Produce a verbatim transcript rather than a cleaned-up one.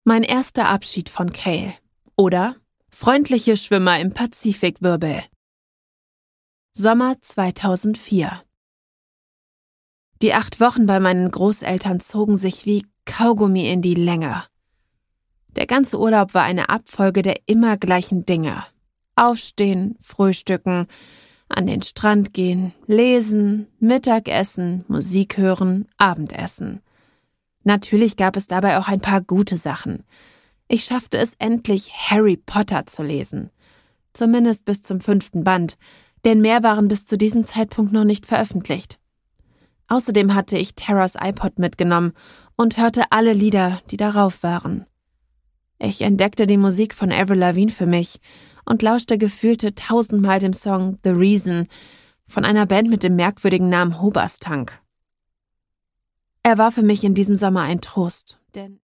Mein erster Abschied von Cale oder Freundliche Schwimmer im Pazifikwirbel. Sommer zweitausendvier. Die acht Wochen bei meinen Großeltern zogen sich wie Kaugummi in die Länge. Der ganze Urlaub war eine Abfolge der immer gleichen Dinge. Aufstehen, frühstücken, an den Strand gehen, lesen, Mittagessen, Musik hören, Abendessen. Natürlich gab es dabei auch ein paar gute Sachen. Ich schaffte es endlich, Harry Potter zu lesen. Zumindest bis zum fünften Band, denn mehr waren bis zu diesem Zeitpunkt noch nicht veröffentlicht. Außerdem hatte ich Terras iPod mitgenommen und hörte alle Lieder, die darauf waren. Ich entdeckte die Musik von Avril Lavigne für mich und lauschte gefühlte tausendmal dem Song The Reason von einer Band mit dem merkwürdigen Namen Hoobastank. Er war für mich in diesem Sommer ein Trost, denn